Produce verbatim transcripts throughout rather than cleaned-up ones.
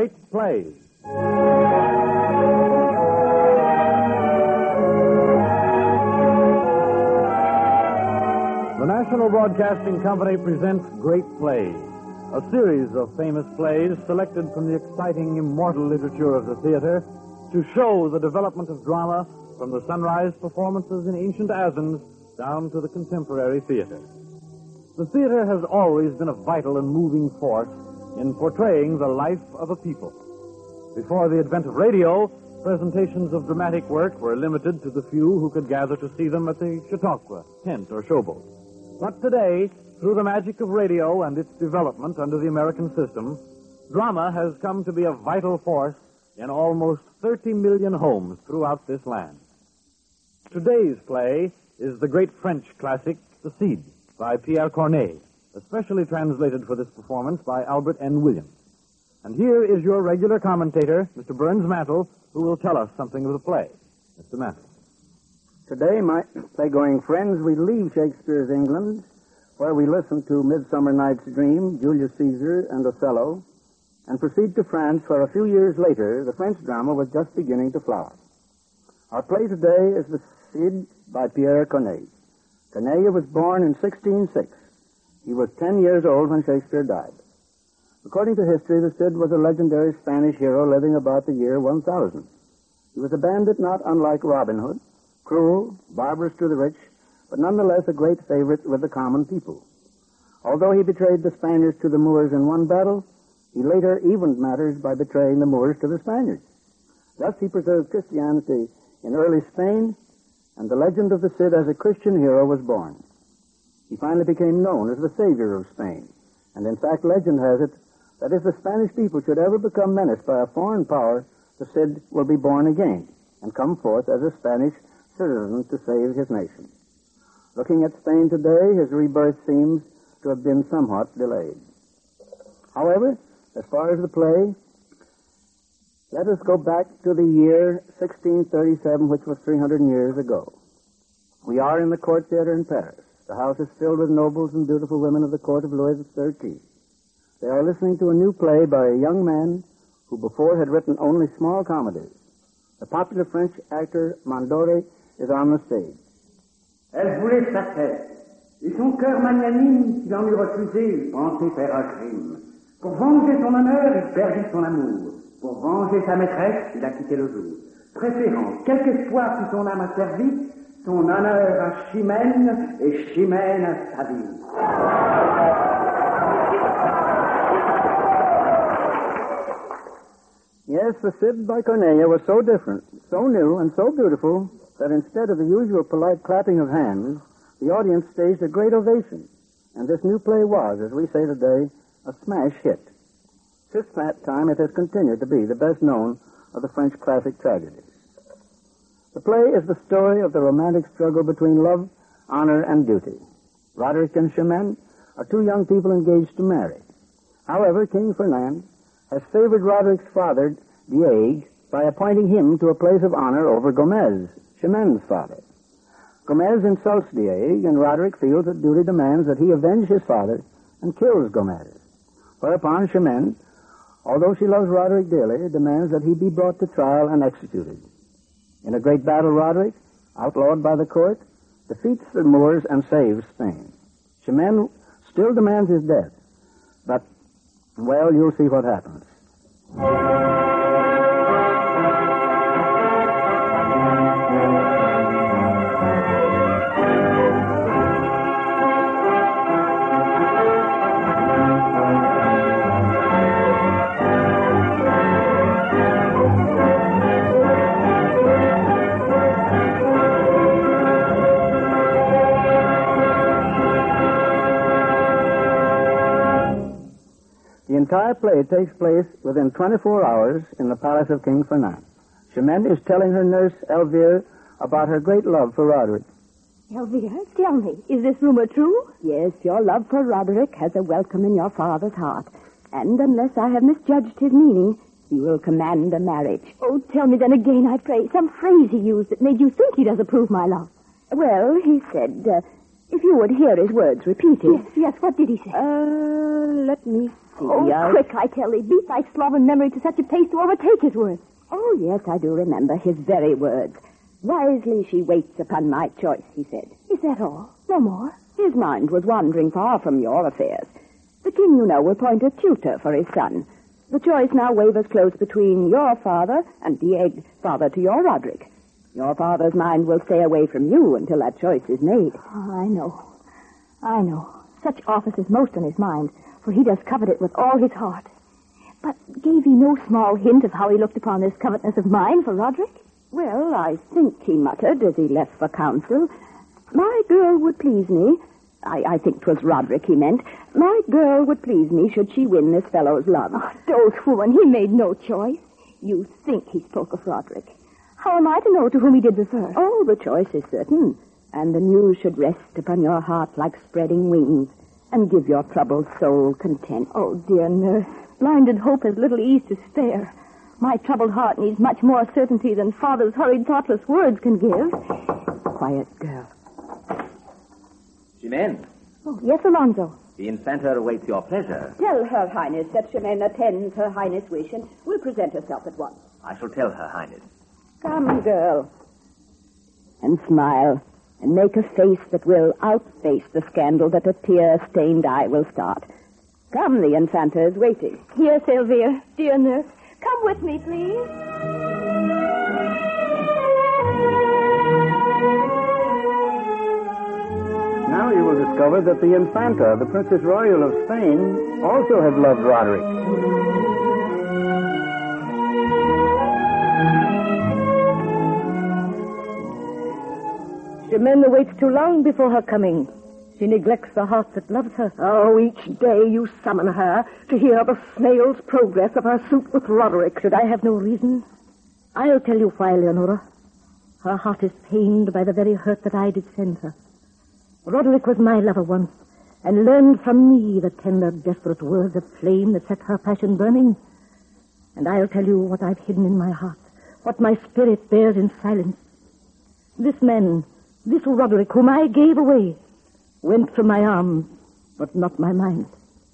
Great Plays. The National Broadcasting Company presents Great Plays, a series of famous plays selected from the exciting, immortal literature of the theater to show the development of drama from the sunrise performances in ancient Athens down to the contemporary theater. The theater has always been a vital and moving force in portraying the life of a people. Before the advent of radio, presentations of dramatic work were limited to the few who could gather to see them at the Chautauqua, tent, or showboat. But today, through the magic of radio and its development under the American system, drama has come to be a vital force in almost thirty million homes throughout this land. Today's play is the great French classic, The Cid, by Pierre Corneille, especially translated for this performance by Albert N. Williams. And here is your regular commentator, Mister Burns Mantle, who will tell us something of the play. Mister Mantle. Today, my play-going friends, we leave Shakespeare's England, where we listen to Midsummer Night's Dream, Julius Caesar, and Othello, and proceed to France, where a few years later, the French drama was just beginning to flower. Our play today is The Cid by Pierre Corneille. Corneille was born in sixteen oh six. He was ten years old when Shakespeare died. According to history, the Cid was a legendary Spanish hero living about the year one thousand. He was a bandit not unlike Robin Hood, cruel, barbarous to the rich, but nonetheless a great favorite with the common people. Although he betrayed the Spaniards to the Moors in one battle, he later evened matters by betraying the Moors to the Spaniards. Thus he preserved Christianity in early Spain, and the legend of the Cid as a Christian hero was born. He finally became known as the savior of Spain, and in fact legend has it that if the Spanish people should ever become menaced by a foreign power, the Cid will be born again and come forth as a Spanish citizen to save his nation. Looking at Spain today, his rebirth seems to have been somewhat delayed. However, as far as the play, let us go back to the year sixteen thirty-seven, which was three hundred years ago. We are in the Court Theater in Paris. The house is filled with nobles and beautiful women of the court of Louis the thirteenth. They are listening to a new play by a young man who before had written only small comedies. The popular French actor Mondore is on the stage. Elle voulait sa tête, et son cœur magnanime, s'il en eût refusé, pensait faire un crime. Pour venger son honneur, il perdit son amour. Pour venger sa maîtresse, il a quitté le jour. Préférant, quelque espoir fut son âme asservie, son honneur à Chimène et Chimène à sa vie. Yes, The Cid by Corneille was so different, so new, and so beautiful that instead of the usual polite clapping of hands, the audience staged a great ovation. And this new play was, as we say today, a smash hit. Since that time, it has continued to be the best known of the French classic tragedies. The play is the story of the romantic struggle between love, honor, and duty. Roderick and Chimène are two young people engaged to marry. However, King Ferdinand has favored Roderick's father, Diego, by appointing him to a place of honor over Gomez, Chimène's father. Gomez insults Diego, and Roderick feels that duty demands that he avenge his father and kills Gomez. Whereupon Chimène, although she loves Roderick dearly, demands that he be brought to trial and executed. In a great battle, Roderick, outlawed by the court, defeats the Moors and saves Spain. Chimène still demands his death, but, well, you'll see what happens. The entire play takes place within twenty-four hours in the palace of King Ferdinand. Chimène is telling her nurse, Elvire, about her great love for Roderick. Elvire, tell me, is this rumor true? Yes, your love for Roderick has a welcome in your father's heart. And unless I have misjudged his meaning, he will command a marriage. Oh, tell me then again, I pray, some phrase he used that made you think he does approve my love. Well, he said, uh, if you would hear his words repeated. Yes, yes, what did he say? Uh, let me see. Oh, I'll... quick, I tell thee. Beat thy sloven memory to such a pace to overtake his words. Oh, yes, I do remember his very words. Wisely she waits upon my choice, he said. Is that all? No more? His mind was wandering far from your affairs. The king, you know, will appoint a tutor for his son. The choice now wavers close between your father and Diego, father to your Roderick. Your father's mind will stay away from you until that choice is made. Oh, I know. I know. Such office is most on his mind, for he does covet it with all his heart. But gave he no small hint of how he looked upon this covetousness of mine for Roderick? Well, I think he muttered as he left for council, my girl would please me. I, I think 'twas Roderick he meant. My girl would please me should she win this fellow's love. Oh, dolt woman, he made no choice. You think he spoke of Roderick. How am I to know to whom he did refer? Oh, the choice is certain, and the news should rest upon your heart like spreading wings, and give your troubled soul content. Oh, dear nurse, blinded hope has little ease to spare. My troubled heart needs much more certainty than father's hurried, thoughtless words can give. Quiet, girl. Chimene, Oh, yes, Alonzo. the Infanta awaits your pleasure. Tell Her Highness that Chimene attends Her Highness' wish and will present herself at once. I shall tell Her Highness. Come, girl. And smile, and make a face that will outface the scandal that a tear-stained eye will start. Come, the Infanta is waiting. Here, Sylvia, dear nurse. Come with me, please. Now you will discover that the Infanta, the Princess Royal of Spain, also has loved Roderick. Chimene waits too long before her coming. She neglects the heart that loves her. Oh, each day you summon her to hear the snail's progress of her suit with Roderick. Should I have no reason? I'll tell you why, Leonora. Her heart is pained by the very hurt that I did send her. Roderick was my lover once, and learned from me the tender, desperate words of flame that set her passion burning. And I'll tell you what I've hidden in my heart, what my spirit bears in silence. This man, this Roderick, whom I gave away, went from my arms, but not my mind.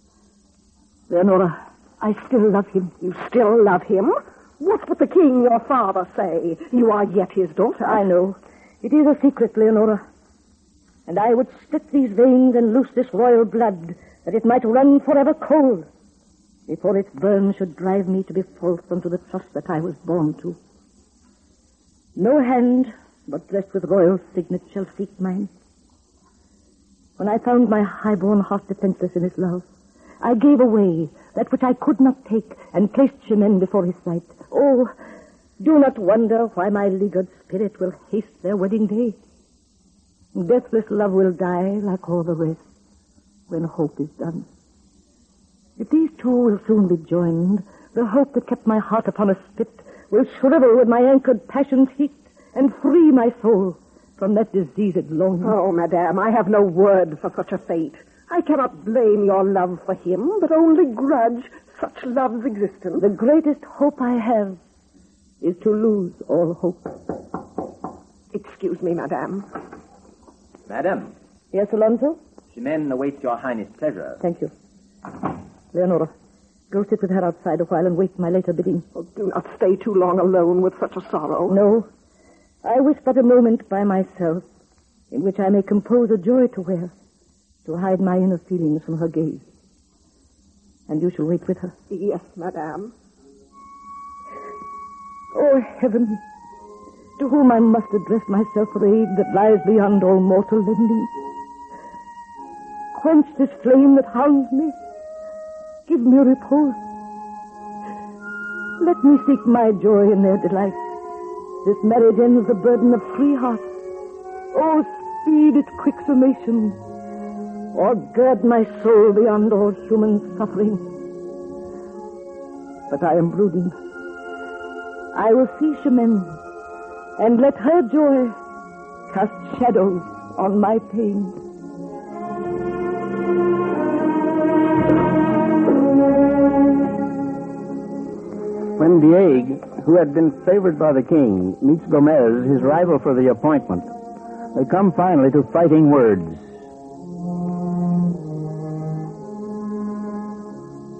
Leonora, I still love him. You still love him? What would the king, your father, say? You are yet his daughter. I know. It is a secret, Leonora. And I would split these veins and loose this royal blood, that it might run forever cold, before its burn should drive me to be false unto the trust that I was born to. No hand, but blessed with royal signet, shall seek mine. When I found my high-born heart defenseless in his love, I gave away that which I could not take, and placed Chimene before his sight. Oh, do not wonder why my leaguered spirit will haste their wedding day. Deathless love will die like all the rest when hope is done. If these two will soon be joined, the hope that kept my heart upon a spit will shrivel with my anchored passion's heat and free my soul from that diseased longing. Oh, madame, I have no word for such a fate. I cannot blame your love for him, but only grudge such love's existence. The greatest hope I have is to lose all hope. Excuse me, madame. Madam, Yes, Alonzo? Chimene awaits your Highness' pleasure. Thank you. Leonora, go sit with her outside a while and wait my later bidding. Oh, do not stay too long alone with such a sorrow. No. I wish but a moment by myself in which I may compose a joy to wear, to hide my inner feelings from her gaze. And you shall wait with her. Yes, madame. Oh, heaven, to whom I must address myself for aid that lies beyond all mortal lending. Quench this flame that haunts me. Give me repose. Let me seek my joy in their delight. This marriage ends the burden of three hearts. Oh, speed its quick summation, or gird my soul beyond all human suffering. But I am brooding. I will see Chimene, and let her joy cast shadows on my pain. When Diego, who had been favored by the king, meets Gomez, his rival for the appointment, they come finally to fighting words.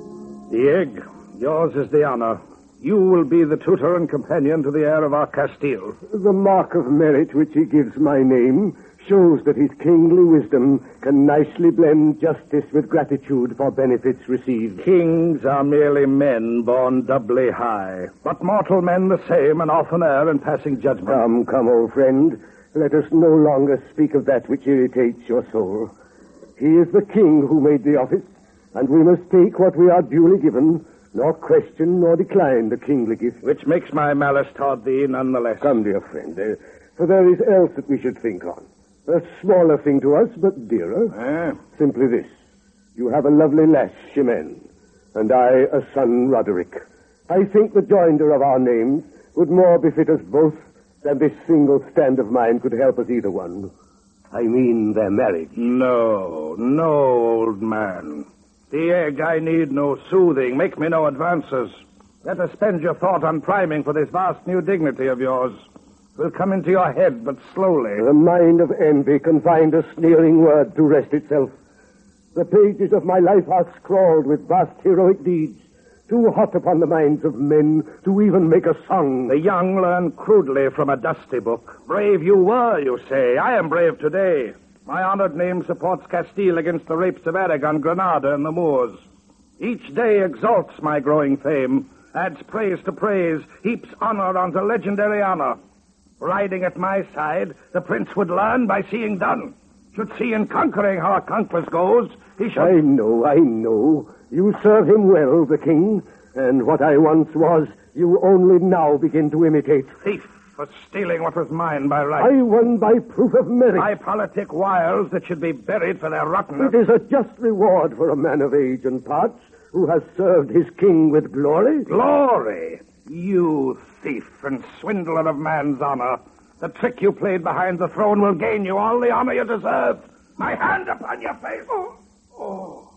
Dieg, yours is the honor. You will be the tutor and companion to the heir of our Castile. The mark of merit which he gives my name shows that his kingly wisdom can nicely blend justice with gratitude for benefits received. Kings are merely men born doubly high, but mortal men the same and often err in passing judgment. Come, come, old friend. Let us no longer speak of that which irritates your soul. He is the king who made the office, and we must take what we are duly given, nor question nor decline the kingly gift. Which makes my malice toward thee none the less. Come, dear friend, uh, for there is else that we should think on. A smaller thing to us, but dearer. Eh? Simply this. You have a lovely lass, Chimene, and I a son, Roderick. I think the joinder of our names would more befit us both than this single stand of mine could help us either one. I mean their marriage. No, no, old man. Dieg, I need no soothing. Make me no advances. Let us spend your thought on priming for this vast new dignity of yours. It will come into your head, but slowly. The mind of envy can find a sneering word to rest itself. The pages of my life are scrawled with vast heroic deeds, too hot upon the minds of men to even make a song. The young learn crudely from a dusty book. Brave you were, you say. I am brave today. My honored name supports Castile against the rapes of Aragon, Granada, and the Moors. Each day exalts my growing fame, adds praise to praise, heaps honor onto legendary honor. Riding at my side, the prince would learn by seeing done. Should see in conquering how a conquest goes, he should... I know, I know. You serve him well, the king, and what I once was, you only now begin to imitate. Thief for stealing what was mine by right. I won by proof of merit. By politic wiles that should be buried for their rottenness. It is a just reward for a man of age and parts who has served his king with glory. Glory? You thief and swindler of man's honor. The trick you played behind the throne will gain you all the honor you deserve. My hand upon your face. Oh, oh.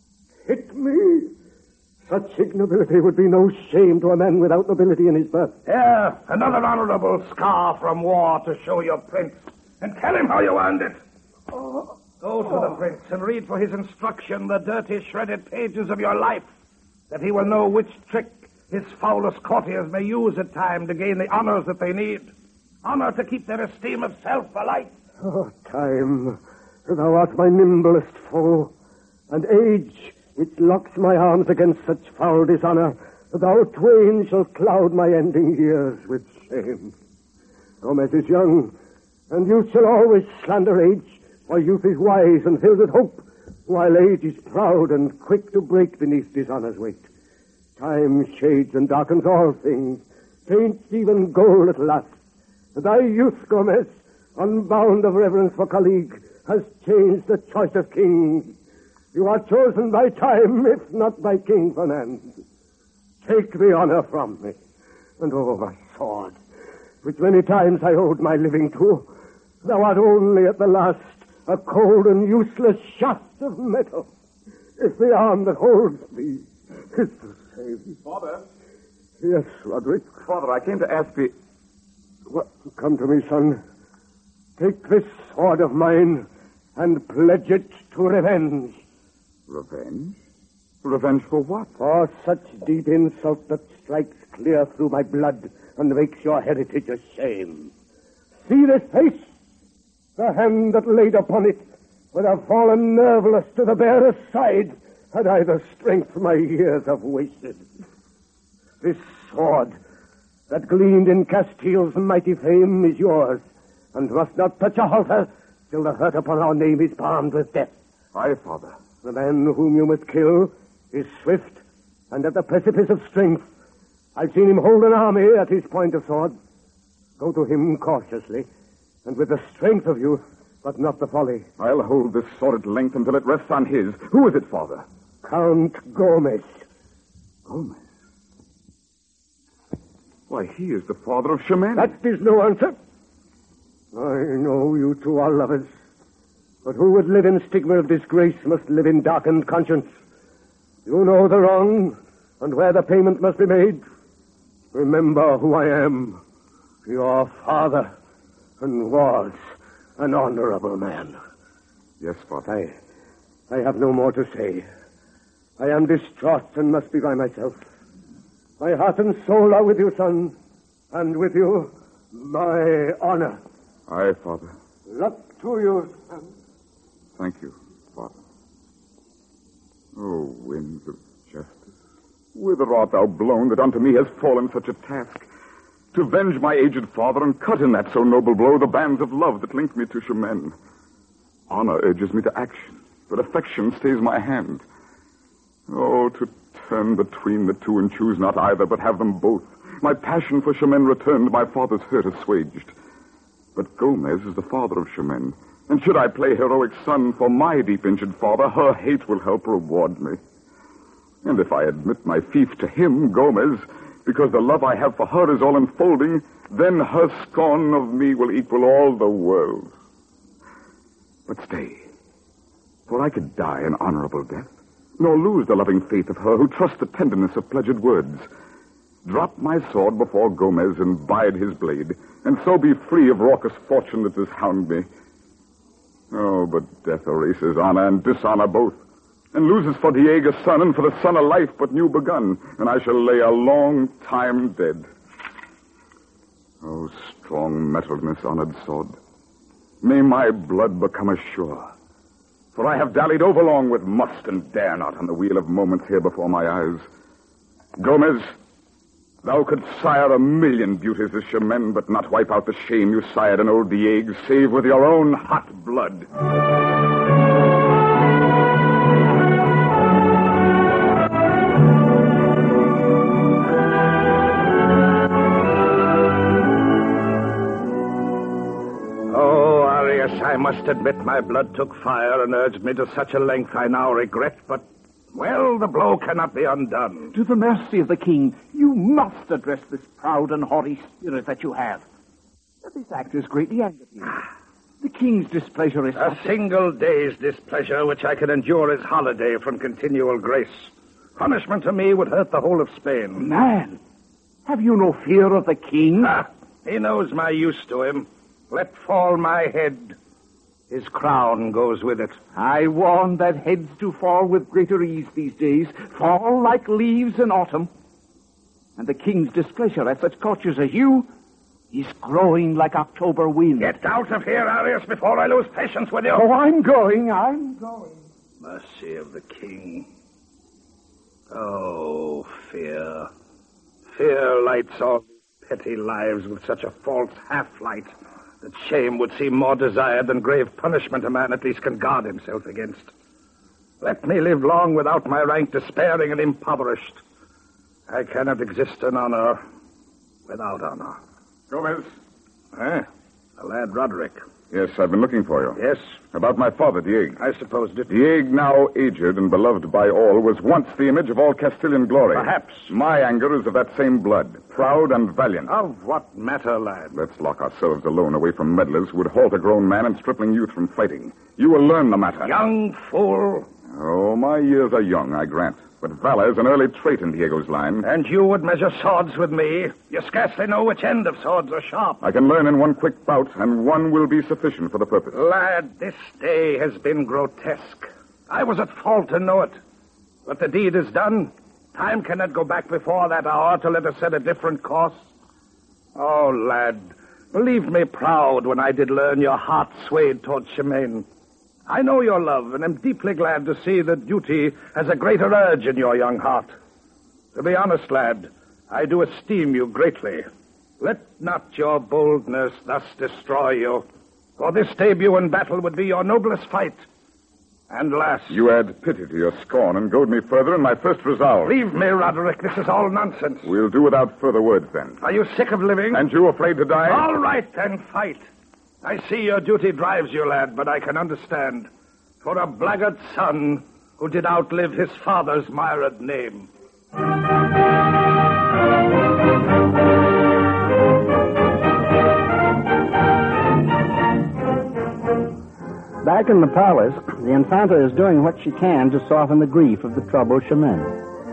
Hit me. Such ignobility would be no shame to a man without nobility in his birth. Here, another honorable scar from war to show your prince. And tell him how you earned it. Oh. Go to oh. the prince and read for his instruction the dirty, shredded pages of your life, that he will know which trick his foulest courtiers may use at time to gain the honors that they need. Honor to keep their esteem of self alight. Oh, time, thou art my nimblest foe, and age, which locks my arms against such foul dishonor, thou twain shall cloud my ending years with shame. Gomez is young, and youth shall always slander age, for youth is wise and filled with hope, while age is proud and quick to break beneath dishonor's weight. Time shades and darkens all things, taints even gold at last. Thy youth, Gomez, unbound of reverence for colleague, has changed the choice of kings. You are chosen by time, if not by King Fernand. Take the honor from me. And oh, my sword, which many times I owed my living to, thou art only at the last a cold and useless shaft of metal. If the arm that holds thee is to save thee. Father? Yes, Roderick? Father, I came to ask thee... What? Come to me, son. Take this sword of mine and pledge it to revenge. Revenge? Revenge for what? For such deep insult that strikes clear through my blood and makes your heritage a shame. See this face? The hand that laid upon it would have fallen nerveless to the bearer's side had I the strength my years have wasted. This sword that gleamed in Castile's mighty fame is yours, and must not touch a halter till the hurt upon our name is balmed with death. Aye, Father. The man whom you must kill is swift and at the precipice of strength. I've seen him hold an army at his point of sword. Go to him cautiously, and with the strength of youth, but not the folly. I'll hold this sword at length until it rests on his. Who is it, Father? Count Gomez. Gomez? Why, he is the father of Chimene. That is no answer. I know you two are lovers, but who would live in stigma of disgrace must live in darkened conscience. You know the wrong, and where the payment must be made. Remember who I am, your father, and was an honorable man. Yes, Father. I, I have no more to say. I am distraught and must be by myself. My heart and soul are with you, son, and with you, my honor. Aye, Father. Luck to you, son. Thank you, Father. Oh, winds of justice, whither art thou blown that unto me has fallen such a task? To venge my aged father and cut in that so noble blow the bands of love that link me to Chimene. Honor urges me to action, but affection stays my hand. Oh, to turn between the two and choose not either, but have them both. My passion for Chimene returned, my father's hurt assuaged. But Gomez is the father of Chimene, and should I play heroic son for my deep-injured father, her hate will help reward me. And if I admit my fief to him, Gomez, because the love I have for her is all enfolding, then her scorn of me will equal all the world. But stay, for I could die an honorable death, nor lose the loving faith of her who trusts the tenderness of pledged words. Drop my sword before Gomez and bide his blade, and so be free of raucous fortune that does hound me. Oh, but death erases honor and dishonor both, and loses for Diego a son, and for the son a life but new begun, and I shall lay a long time dead. Oh, strong mettled, honored sword, may my blood become as sure, for I have dallied overlong with must and dare not on the wheel of moments here before my eyes. Gomez, thou couldst sire a million beauties as Chimene, but not wipe out the shame you sired in old Diego, save with your own hot blood. I must admit my blood took fire and urged me to such a length I now regret, but, well, the blow cannot be undone. To the mercy of the king, you must address this proud and haughty spirit that you have. This act has greatly angered you. The king's displeasure is... A single day's displeasure which I can endure as holiday from continual grace. Punishment to me would hurt the whole of Spain. Man, have you no fear of the king? Ah, he knows my use to him. Let fall my head. His crown goes with it. I warn that heads do fall with greater ease these days, fall like leaves in autumn. And the king's displeasure at such courtiers as you is growing like October wind. Get out of here, Arius, before I lose patience with you. Oh, I'm going, I'm going. Mercy of the king. Oh, fear. Fear lights all petty lives with such a false half-light that shame would seem more desired than grave punishment a man at least can guard himself against. Let me live long without my rank despairing and impoverished. I cannot exist in honor without honor. Gomez. Eh? The lad Roderick. Yes, I've been looking for you. Yes? About my father, Diego. I supposed it. Diego, now aged and beloved by all, was once the image of all Castilian glory. Perhaps. My anger is of that same blood, proud and valiant. Of what matter, lad? Let's lock ourselves alone away from meddlers who would halt a grown man and stripling youth from fighting. You will learn the matter. Young fool. Oh, my years are young, I grant. But valor is an early trait in Diego's line. And you would measure swords with me. You scarcely know which end of swords are sharp. I can learn in one quick bout, and one will be sufficient for the purpose. Lad, this day has been grotesque. I was at fault to know it. But the deed is done. Time cannot go back before that hour to let us set a different course. Oh, lad, believe me proud when I did learn your heart swayed towards Chimene. I know your love, and am deeply glad to see that duty has a greater urge in your young heart. To be honest, lad, I do esteem you greatly. Let not your boldness thus destroy you, for this debut in battle would be your noblest fight. And last... You add pity to your scorn and goad me further in my first resolve. Leave me, Roderick. This is all nonsense. We'll do without further words, then. Are you sick of living? And you afraid to die? All right, then, fight. I see your duty drives you, lad, but I can understand. For a blackguard son who did outlive his father's mired name. Back in the palace, the Infanta is doing what she can to soften the grief of the troubled Chimene.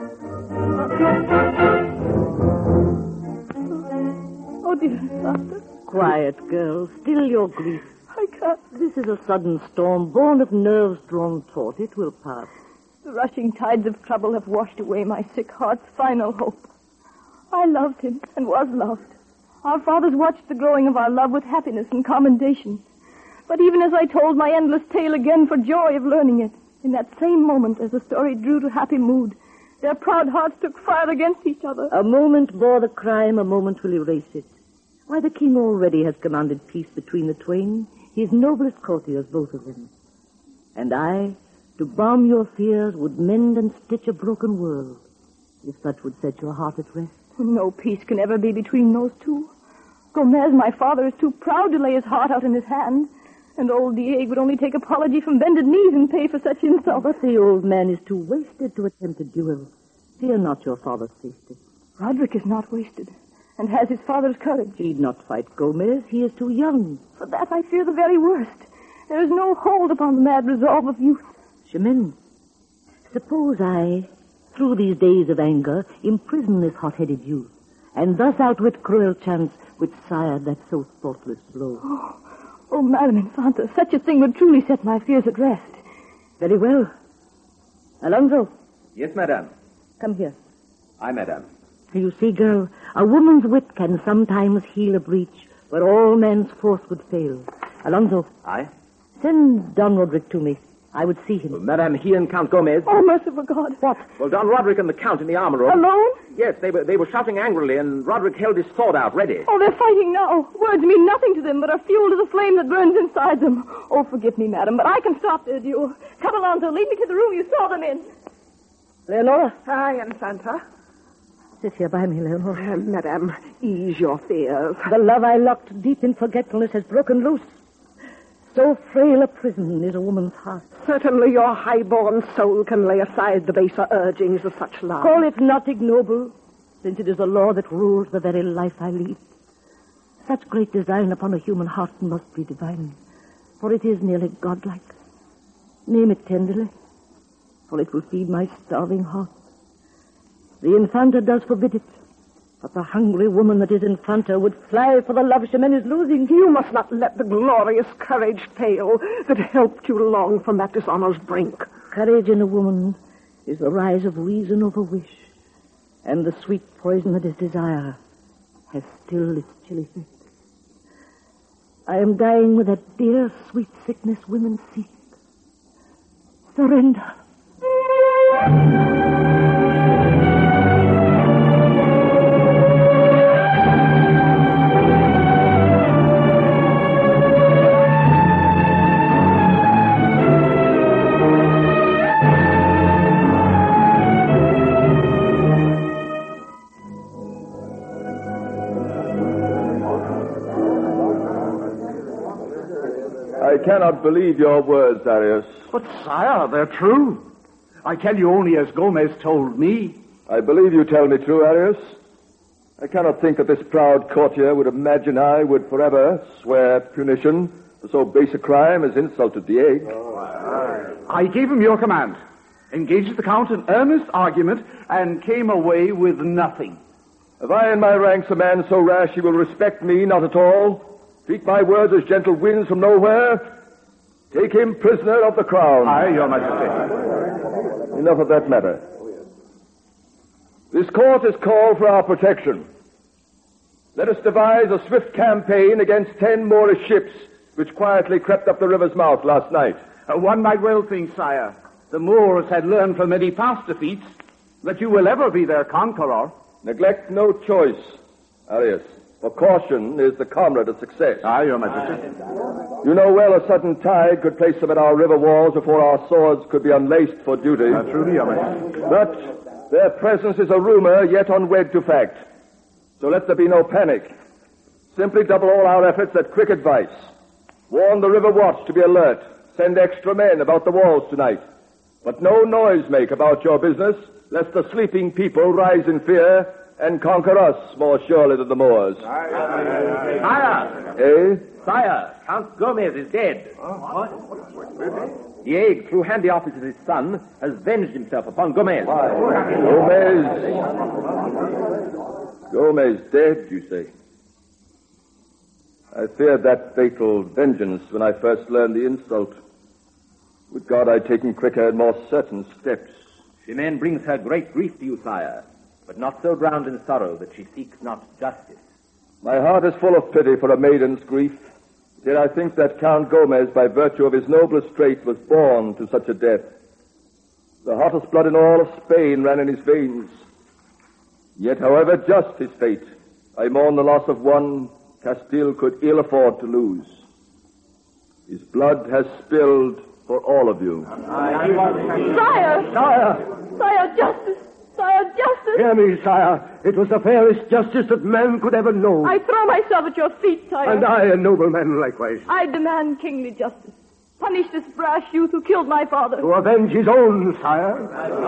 Oh, dear Infanta. Quiet, girl. Still your grief. I can't. This is a sudden storm, born of nerves drawn taut. It will pass. The rushing tides of trouble have washed away my sick heart's final hope. I loved him and was loved. Our fathers watched the growing of our love with happiness and commendation. But even as I told my endless tale again for joy of learning it, in that same moment as the story drew to happy mood, their proud hearts took fire against each other. A moment bore the crime, a moment will erase it. Why, the king already has commanded peace between the twain, his noblest courtiers, both of them. And I, to balm your fears, would mend and stitch a broken world, if such would set your heart at rest. No peace can ever be between those two. Gomez, my father, is too proud to lay his heart out in his hand. And old Diego would only take apology from bended knees and pay for such insult. But the old man is too wasted to attempt a duel. Fear not your father's safety. Roderick is not wasted, and has his father's courage. He'd not fight Gomez. He is too young. For that I fear the very worst. There is no hold upon the mad resolve of youth. Chemin, suppose I, through these days of anger, imprison this hot-headed youth, and thus outwit cruel chance which sired that so thoughtless blow. Oh, oh, Madam Infanta, such a thing would truly set my fears at rest. Very well. Alonso. Yes, madame. Come here. Aye, madame. You see, girl, a woman's wit can sometimes heal a breach where all men's force would fail. Alonso. Aye? Send Don Roderick to me. I would see him. Well, madame, he and Count Gomez. Oh, merciful God. What? Well, Don Roderick and the Count in the armor room. Alone? Yes, they were they were shouting angrily, and Roderick held his sword out, ready. Oh, they're fighting now. Words mean nothing to them, but are fuel to the flame that burns inside them. Oh, forgive me, madam, but I can stop their duel. Come, Alonso, lead me to the room you saw them in. Leonora. Aye, Infanta. Sit here by me, Leonora. Uh, Madame, ease your fears. The love I locked deep in forgetfulness has broken loose. So frail a prison is a woman's heart. Certainly your high-born soul can lay aside the baser urgings of such love. Call it not ignoble, since it is the law that rules the very life I lead. Such great design upon a human heart must be divine, for it is nearly godlike. Name it tenderly, for it will feed my starving heart. The Infanta does forbid it, but the hungry woman that is Infanta would fly for the love Chemin is losing. You must not let the glorious courage fail that helped you along from that dishonor's brink. Courage in a woman is the rise of reason over wish, and the sweet poison that is desire has still its chilly fit. I am dying with that dear, sweet sickness women seek. Surrender. I cannot believe your words, Darius. But, sire, they're true. I tell you only as Gomez told me. I believe you tell me true, Arius. I cannot think that this proud courtier would imagine I would forever swear punition for so base a crime as insult to Diego. Oh, I gave him your command, engaged the Count in earnest argument, and came away with nothing. Have I in my ranks a man so rash he will respect me not at all? Treat my words as gentle winds from nowhere? Take him prisoner of the crown. Aye, your majesty. Enough of that matter. This court is called for our protection. Let us devise a swift campaign against ten Moorish ships which quietly crept up the river's mouth last night. Uh, one might well think, sire, the Moors had learned from many past defeats that you will ever be their conqueror. Neglect no choice, Arius. For caution is the comrade of success. Aye, your majesty. You know well a sudden tide could place them at our river walls before our swords could be unlaced for duty. Uh, truly, your majesty. But their presence is a rumor yet unwed to fact. So let there be no panic. Simply double all our efforts at quick advice. Warn the river watch to be alert. Send extra men about the walls tonight. But no noise make about your business, lest the sleeping people rise in fear and conquer us more surely than the Moors. Sire! Eh? Sire, Count Gomez is dead. What? Diego, through handy office of his son, has venged himself upon Gomez. Why? Gomez. Gomez dead, you say? I feared that fatal vengeance when I first learned the insult. Would God I'd taken quicker and more certain steps. Chimene brings her great grief to you, sire, but not so drowned in sorrow that she seeks not justice. My heart is full of pity for a maiden's grief. Yet I think that Count Gomez, by virtue of his noble straight, was born to such a death. The hottest blood in all of Spain ran in his veins. Yet, however just his fate, I mourn the loss of one Castile could ill afford to lose. His blood has spilled for all of you. Sire! Sire! Sire, justice! Sire, justice! Hear me, sire. It was the fairest justice that man could ever know. I throw myself at your feet, sire. And I, a nobleman likewise. I demand kingly justice. Punish this brash youth who killed my father. To avenge his own, sire.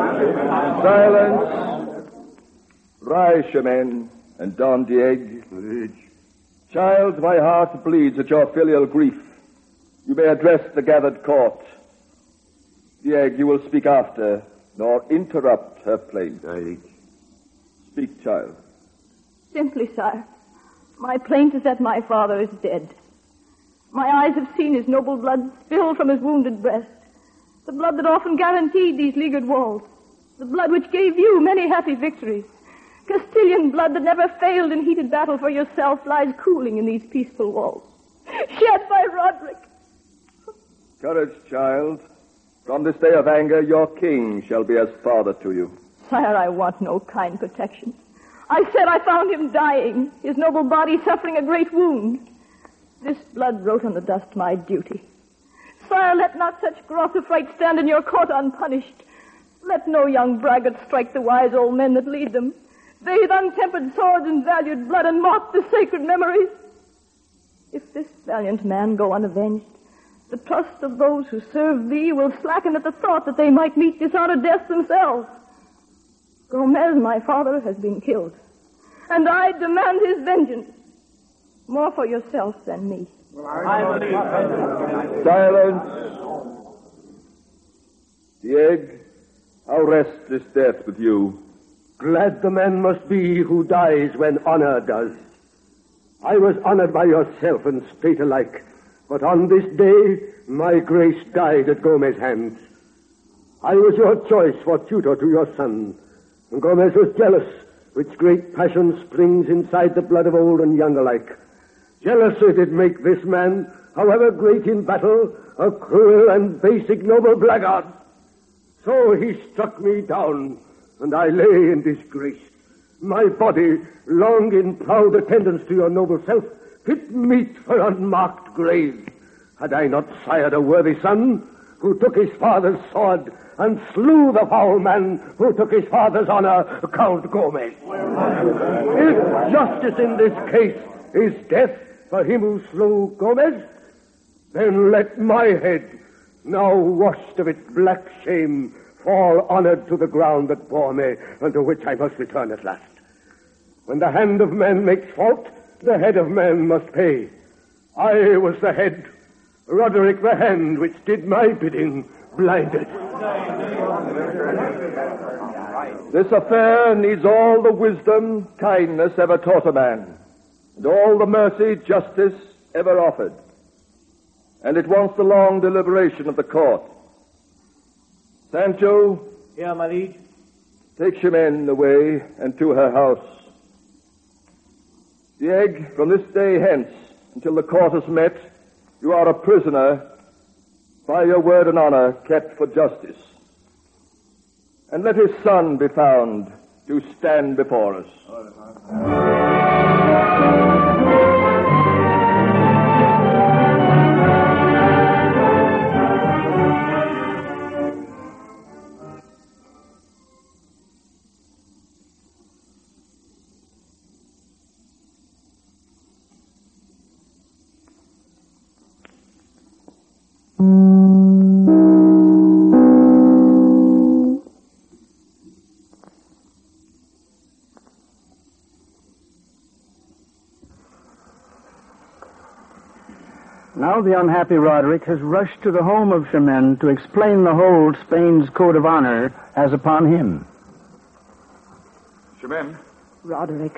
Silence. Rise, Chimene and Don Diego. Child, my heart bleeds at your filial grief. You may address the gathered court. Diego, you will speak after, nor interrupt her plaint. Speak, child. Simply, sire, my plaint is that my father is dead. My eyes have seen his noble blood spill from his wounded breast. The blood that often guaranteed these leaguered walls. The blood which gave you many happy victories. Castilian blood that never failed in heated battle for yourself lies cooling in these peaceful walls. Shed by Roderick. Courage, child. From this day of anger, your king shall be as father to you. Sire, I want no kind protection. I said I found him dying, his noble body suffering a great wound. This blood wrote on the dust my duty. Sire, let not such gross affright stand in your court unpunished. Let no young braggart strike the wise old men that lead them. Bathe untempered swords in valued blood and mock the sacred memories. If this valiant man go unavenged, the trust of those who serve thee will slacken at the thought that they might meet dishonored death themselves. Gomez, my father, has been killed, and I demand his vengeance, more for yourself than me. Silence. Diego, I'll rest this death with you. Glad the man must be who dies when honor does. I was honored by yourself and state alike, but on this day my grace died at Gomez's hands. I was your choice for tutor to your son, and Gomez was jealous, which great passion springs inside the blood of old and young alike. Jealousy did make this man, however great in battle, a cruel and base ignoble blackguard. So he struck me down, and I lay in disgrace. My body, long in proud attendance to your noble self, fit meet for unmarked grave. Had I not sired a worthy son, who took his father's sword and slew the foul man who took his father's honor, Count Gomez. If justice in this case is death for him who slew Gomez, then let my head, now washed of its black shame, fall honored to the ground that bore me, and to which I must return at last. When the hand of man makes fault, the head of man must pay. I was the head, Roderick the hand which did my bidding, blinded. This affair needs all the wisdom, kindness ever taught a man, and all the mercy, justice ever offered. And it wants the long deliberation of the court. Sancho. Here, my liege. Take Chimene away and to her house. Diego, from this day hence, until the court is met, you are a prisoner, by your word and honor, kept for justice. And let his son be found to stand before us. Now the unhappy Roderick has rushed to the home of Chimene to explain the whole Spain's code of honor as upon him. Chimene? Roderick,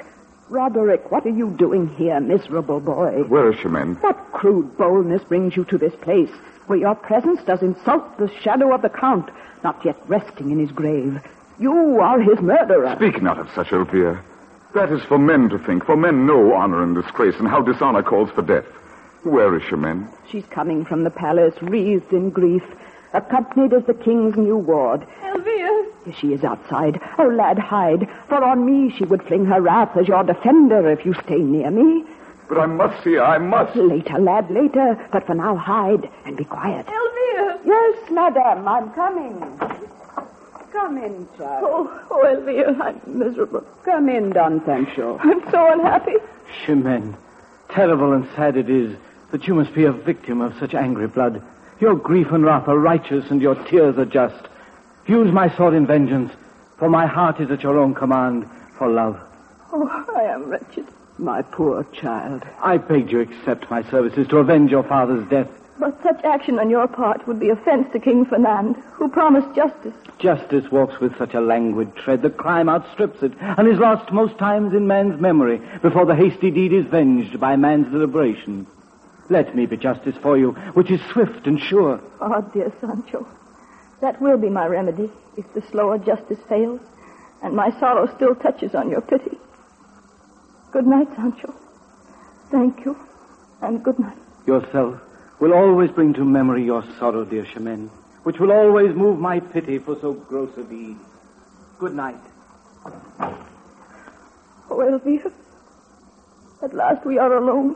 Roderick, what are you doing here, miserable boy? Where is Chimène? What crude boldness brings you to this place, where your presence does insult the shadow of the Count, not yet resting in his grave? You are his murderer. Speak not of such, Elvire. That is for men to think, for men know honor and disgrace, and how dishonor calls for death. Where is Chimène? She's coming from the palace, wreathed in grief, accompanied as the king's new ward. Elvire! She is outside. Oh, lad, hide, for on me she would fling her wrath as your defender if you stay near me. But I must see her, I must. Later, lad, later. But for now, hide and be quiet. Elvire! Yes, madam, I'm coming. Come in, child. Oh, oh, Elvire, I'm miserable. Come in, Don Sancho. I'm so unhappy. Chimène, terrible and sad it is that you must be a victim of such angry blood. Your grief and wrath are righteous, and your tears are just. Use my sword in vengeance, for my heart is at your own command for love. Oh, I am wretched. My poor child. I begged you accept my services to avenge your father's death. But such action on your part would be offense to King Fernand, who promised justice. Justice walks with such a languid tread that crime outstrips it, and is lost most times in man's memory before the hasty deed is venged by man's deliberation. Let me be justice for you, which is swift and sure. Oh, dear Sancho, that will be my remedy if the slower justice fails, and my sorrow still touches on your pity. Good night, Sancho. Thank you, and good night. Yourself will always bring to memory your sorrow, dear Chimène, which will always move my pity for so gross a deed. Good night. Oh, Elvire, at last we are alone.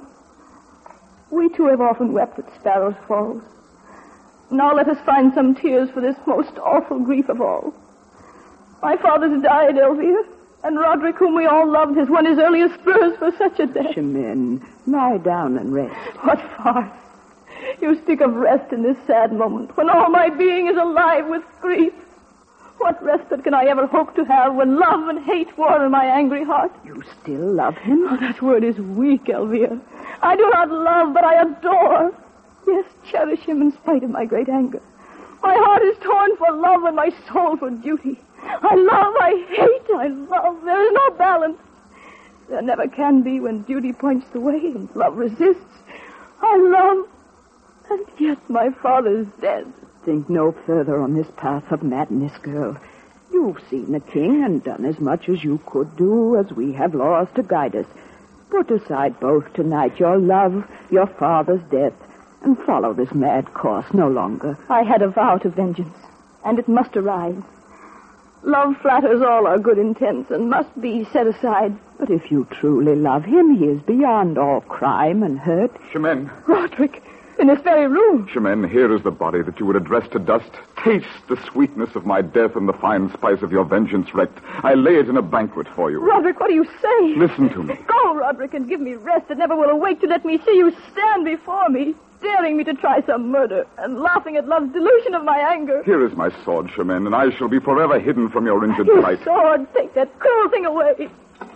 We two have often wept at Sparrow's Falls. Now let us find some tears for this most awful grief of all. My father's died, Elvire, and Roderick, whom we all loved, has won his earliest spurs for such a death. Chimène, lie down and rest. What farce! You speak of rest in this sad moment, when all my being is alive with grief. What respite can I ever hope to have when love and hate war in my angry heart? You still love him? Oh, that word is weak, Elvire. I do not love, but I adore. Yes, cherish him in spite of my great anger. My heart is torn for love and my soul for duty. I love, I hate, I love. There is no balance. There never can be when duty points the way and love resists. I love, and yet my father is dead. Think no further on this path of madness, girl. You've seen the king and done as much as you could do, as we have laws to guide us. Put aside both tonight, your love, your father's death, and follow this mad course no longer. I had a vow to vengeance, and it must arise. Love flatters all our good intents and must be set aside. But if you truly love him, he is beyond all crime and hurt. Chimène. Roderick, in this very room. Chimène, here is the body that you would address to dust. Taste the sweetness of my death and the fine spice of your vengeance wrecked. I lay it in a banquet for you. Roderick, what do you say? Listen to me. Go, Roderick, and give me rest that never will awake to let me see you stand before me, daring me to try some murder, and laughing at love's delusion of my anger. Here is my sword, Chimène, and I shall be forever hidden from your injured Your sight. sword, take that cruel thing away.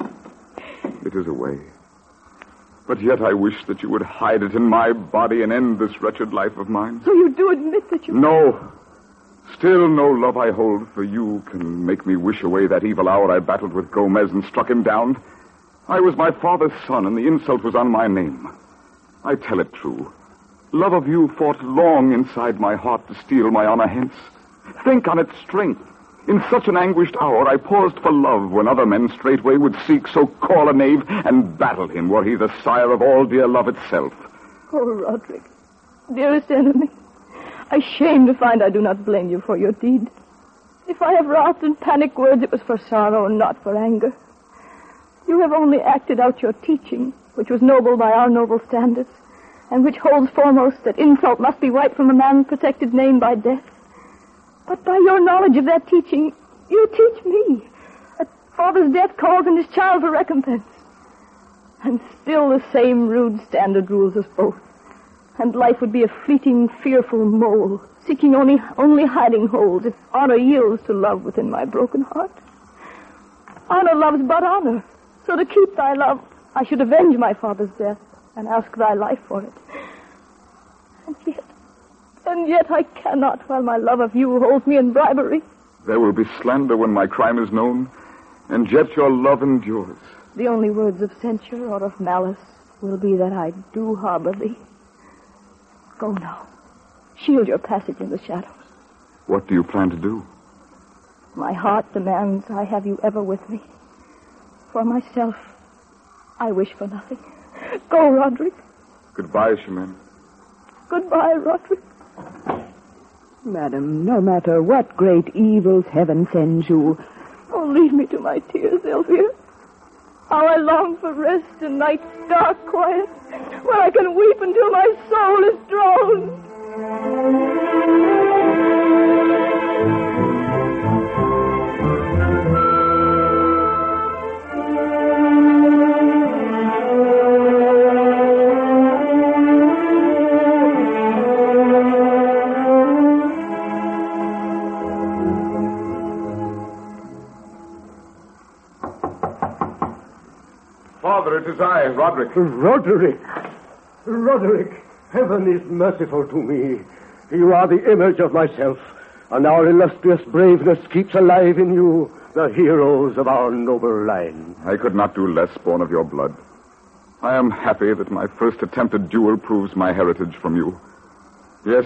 It is away. But yet I wish that you would hide it in my body and end this wretched life of mine. So you do admit that you... No. Still no love I hold for you can make me wish away that evil hour I battled with Gomez and struck him down. I was my father's son, and the insult was on my name. I tell it true. Love of you fought long inside my heart to steal my honor hence. Think on its strength. In such an anguished hour, I paused for love when other men straightway would seek so call a knave and battle him were he the sire of all dear love itself. Oh, Roderick, dearest enemy, I shame to find I do not blame you for your deed. If I have wrath and panic words, it was for sorrow and not for anger. You have only acted out your teaching, which was noble by our noble standards, and which holds foremost that insult must be wiped from a man's protected name by death. But by your knowledge of that teaching, you teach me that father's death calls in his child for recompense. And still the same rude standard rules us both. And life would be a fleeting, fearful mole, seeking only, only hiding holes if honor yields to love within my broken heart. Honor loves but honor. So to keep thy love, I should avenge my father's death and ask thy life for it. And yet... And yet I cannot while my love of you holds me in bribery. There will be slander when my crime is known, and yet your love endures. the only words of censure or of malice will be that I do harbor thee. Go now. Shield your passage in the shadows. What do you plan to do? My heart demands I have you ever with me. For myself, I wish for nothing. Go, Roderick. Goodbye, Chimène. Goodbye, Roderick. Madam, no matter what great evils heaven sends you. Oh, leave me to my tears, Elvira. How I long for rest in night's dark quiet, where I can weep until my soul is drowned. Father, it is I, Roderick. Roderick! Roderick, heaven is merciful to me. You are the image of myself, and our illustrious braveness keeps alive in you the heroes of our noble line. I could not do less, born of your blood. I am happy that my first attempted duel proves my heritage from you. Yes,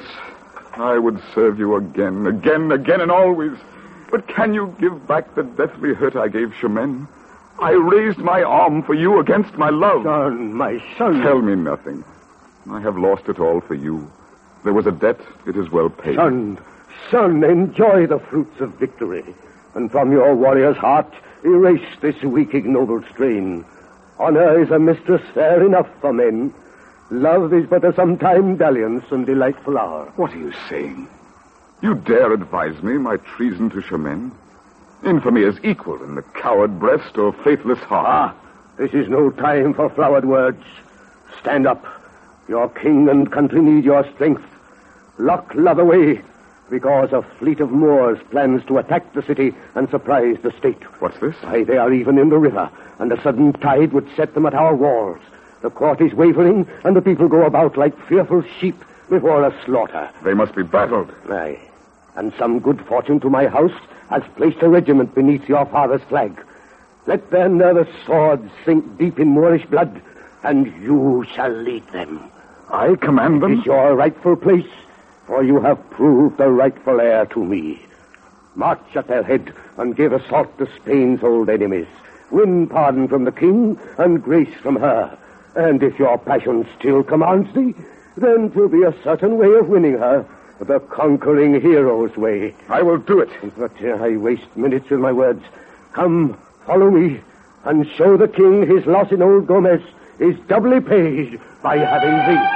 I would serve you again, again, again, and always. But can you give back the deathly hurt I gave Chimène? I raised my arm for you against my love. Son, my son. Tell me nothing. I have lost it all for you. There was a debt. It is well paid. Son, son, enjoy the fruits of victory. And from your warrior's heart, erase this weak, ignoble strain. Honor is a mistress fair enough for men. Love is but a sometime dalliance and delightful hour. What are you saying? You dare advise me my treason to Chimène? Infamy is equal in the coward breast or faithless heart. Ah, this is no time for flowered words. Stand up. Your king and country need your strength. Lock love away, because a fleet of Moors plans to attack the city and surprise the state. What's this? Why, they are even in the river, and a sudden tide would set them at our walls. The court is wavering, and the people go about like fearful sheep before a slaughter. They must be battled. Aye, and some good fortune to my house has placed a regiment beneath your father's flag. Let their nervous swords sink deep in Moorish blood, and you shall lead them. I command them? It is your rightful place, for you have proved the rightful heir to me. March at their head and give assault to Spain's old enemies. Win pardon from the king and grace from her. And if your passion still commands thee, then 'twill be a certain way of winning her. The conquering hero's way. I will do it. But uh, I waste minutes with my words. Come, follow me, and show the king his loss in old Gomez is doubly paid by having thee.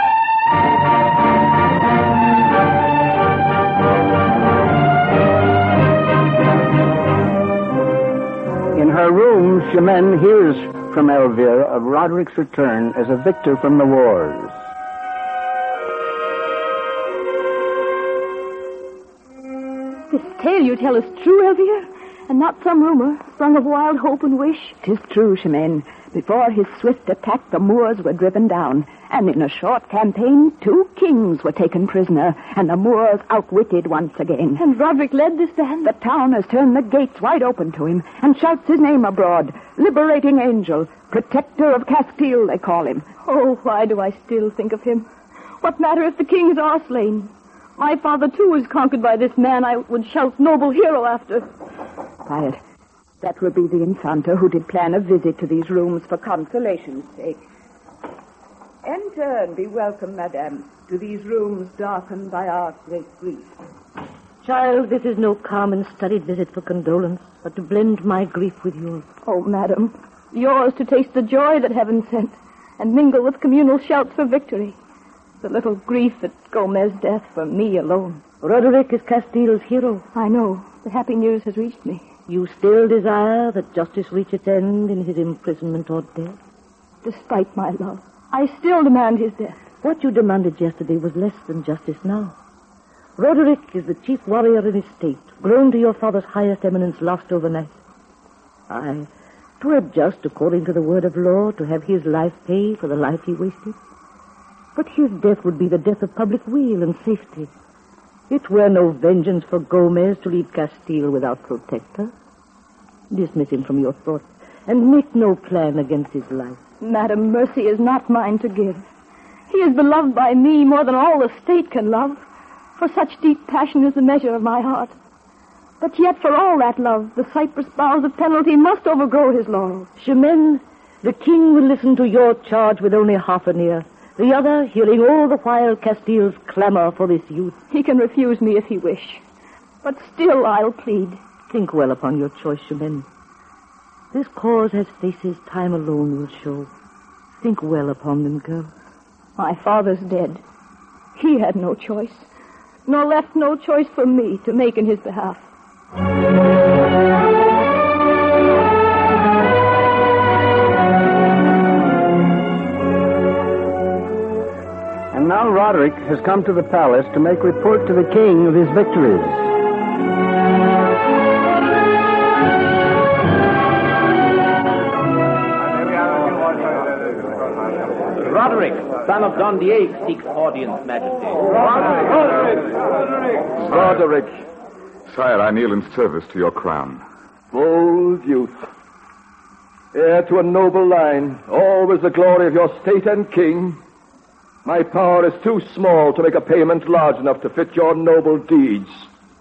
In her room, Chimène hears from Elvira of Roderick's return as a victor from the wars. This tale you tell is true, Elvira, and not some rumor sprung of wild hope and wish. 'Tis true, Chimène. Before his swift attack, the Moors were driven down, and in a short campaign, two kings were taken prisoner, and the Moors outwitted once again. And Roderick led this band? The town has turned the gates wide open to him, and shouts his name abroad. Liberating angel, protector of Castile, they call him. Oh, why do I still think of him? What matter if the kings are slain? My father, too, is conquered by this man I would shout noble hero after. Quiet. That would be the Infanta who did plan a visit to these rooms for consolation's sake. Enter and be welcome, madame, to these rooms darkened by our great grief. Child, this is no calm and studied visit for condolence, but to blend my grief with yours. Oh, madam, yours to taste the joy that heaven sent, and mingle with communal shouts for victory. The little grief at Gomez's death for me alone. Roderick is Castile's hero. I know. The happy news has reached me. You still desire that justice reach its end in his imprisonment or death? Despite my love, I still demand his death. What you demanded yesterday was less than justice now. Roderick is the chief warrior in his state, grown to your father's highest eminence, lost overnight. Aye, 'twere just, according to the word of law, to have his life pay for the life he wasted. But his death would be the death of public weal and safety. It were no vengeance for Gomez to leave Castile without protector. Dismiss him from your thoughts, and make no plan against his life. Madam, mercy is not mine to give. He is beloved by me more than all the state can love, for such deep passion is the measure of my heart. But yet for all that love, the cypress boughs of penalty must overgrow his laurels. Chimène, the king will listen to your charge with only half an ear. The other, hearing all the while Castile's clamor for this youth. He can refuse me if he wish. But still I'll plead. Think well upon your choice, Chimène. This cause has faces time alone will show. Think well upon them, girl. My father's dead. He had no choice, nor left no choice for me to make in his behalf. And now Roderick has come to the palace to make report to the king of his victories. Roderick, son of Don Diego, seeks audience, Majesty. Roderick! Roderick! Roderick! Sire, I kneel in service to your crown. Bold youth, heir to a noble line, always the glory of your state and king. My power is too small to make a payment large enough to fit your noble deeds.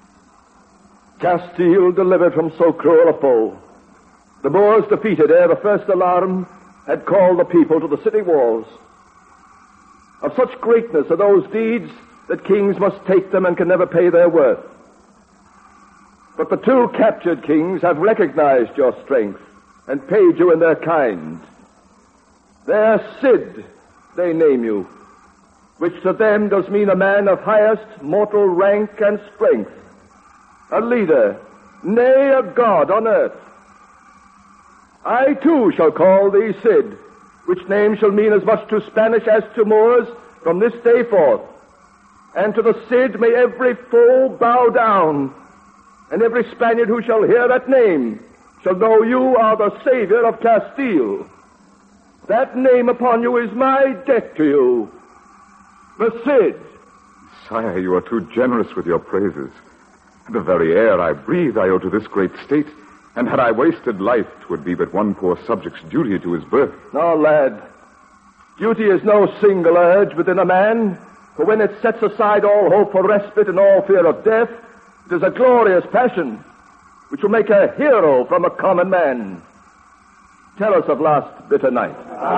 Castile delivered from so cruel a foe. The Moors defeated ere the first alarm had called the people to the city walls. Of such greatness are those deeds that kings must take them and can never pay their worth. But the two captured kings have recognized your strength and paid you in their kind. Their Cid, they name you, which to them does mean a man of highest mortal rank and strength, a leader, nay, a god on earth. I, too, shall call thee Cid, which name shall mean as much to Spanish as to Moors from this day forth. And to the Cid may every foe bow down, and every Spaniard who shall hear that name shall know you are the savior of Castile. That name upon you is my debt to you, the Cid. Sire, you are too generous with your praises. The very air I breathe I owe to this great state, and had I wasted life, 'twould be but one poor subject's duty to his birth. No, lad. Duty is no single urge within a man, for when it sets aside all hope for respite and all fear of death, it is a glorious passion, which will make a hero from a common man. Tell us of last bitter night.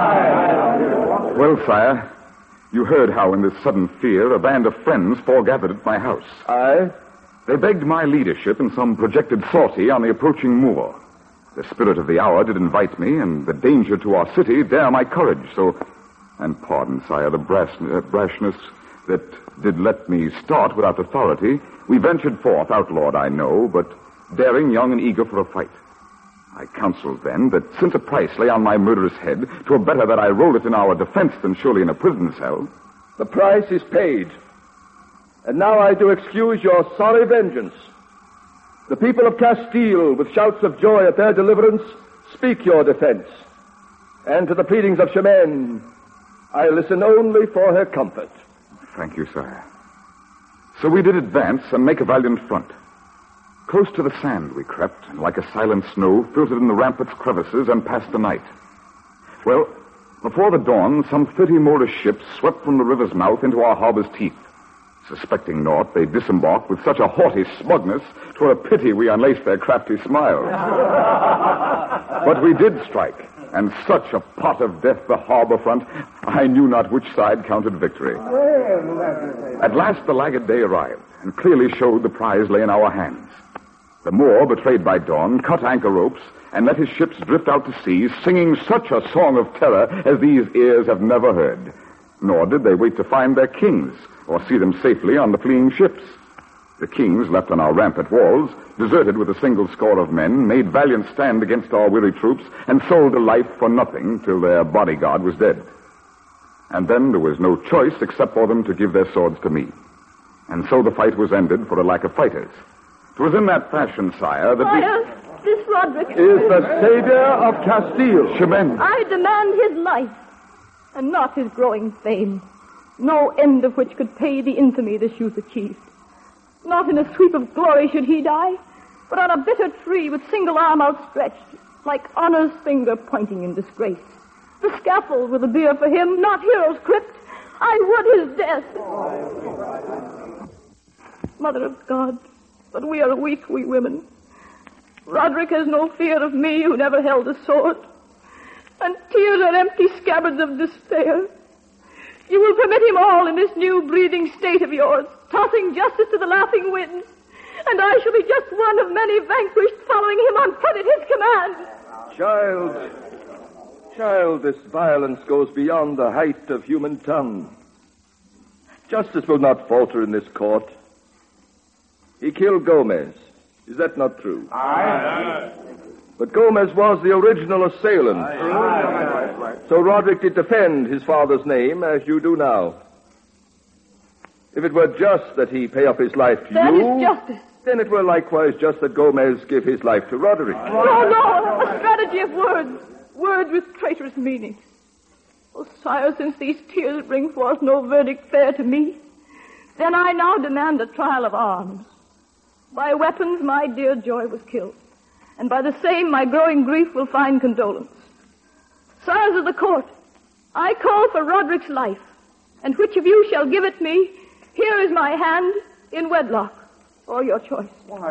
Well, sire, you heard how in this sudden fear a band of friends foregathered at my house. Aye? They begged my leadership in some projected sortie on the approaching Moor. The spirit of the hour did invite me, and the danger to our city dare my courage, so... And pardon, sire, the brash, uh, brashness that did let me start without authority. We ventured forth, outlawed I know, but daring, young, and eager for a fight. I counseled then that since a price lay on my murderous head, 'twere better that I roll it in our defense than surely in a prison cell. The price is paid. And now I do excuse your sorry vengeance. The people of Castile, with shouts of joy at their deliverance, speak your defense. And to the pleadings of Chimène, I listen only for her comfort. Thank you, sire. So we did advance and make a valiant front. Close to the sand we crept, and like a silent snow, filtered in the rampart's crevices and passed the night. Well, before the dawn, some thirty Moorish ships swept from the river's mouth into our harbor's teeth. Suspecting naught, they disembarked with such a haughty smugness, 'twere a pity we unlaced their crafty smiles. But we did strike, and such a pot of death the harbor front, I knew not which side counted victory. At last the lagged day arrived, and clearly showed the prize lay in our hands. The Moor, betrayed by dawn, cut anchor ropes, and let his ships drift out to sea, singing such a song of terror as these ears have never heard. Nor did they wait to find their kings, or see them safely on the fleeing ships. The kings, left on our rampart walls, deserted with a single score of men, made valiant stand against our weary troops, and sold a life for nothing till their bodyguard was dead. And then there was no choice except for them to give their swords to me. And so the fight was ended for a lack of fighters. 'Twas in that fashion, sire, that Sire, this Roderick is the savior of Castile. Chimène. I demand his life, and not his growing fame, no end of which could pay the infamy this youth achieved. Not in a sweep of glory should he die, but on a bitter tree with single arm outstretched, like honor's finger pointing in disgrace. The scaffold with a bier for him, not hero's crypt. I would his death. Mother of God, but we are weak, we women. Roderick has no fear of me who never held a sword. And tears are empty scabbards of despair. You will permit him all in this new breathing state of yours, tossing justice to the laughing winds. And I shall be just one of many vanquished, following him on foot at his command. Child, child, this violence goes beyond the height of human tongue. Justice will not falter in this court. He killed Gomez. Is that not true? Aye. But Gomez was the original assailant. Aye. So Roderick did defend his father's name as you do now. If it were just that he pay up his life to that you... That is justice. Then it were likewise just that Gomez give his life to Roderick. No, no, a strategy of words. Words with traitorous meaning. Oh, sire, since these tears bring forth no verdict fair to me, then I now demand a trial of arms. By weapons my dear Joy was killed, and by the same my growing grief will find condolence. Sires of the court, I call for Roderick's life, and which of you shall give it me, here is my hand in wedlock, or your choice.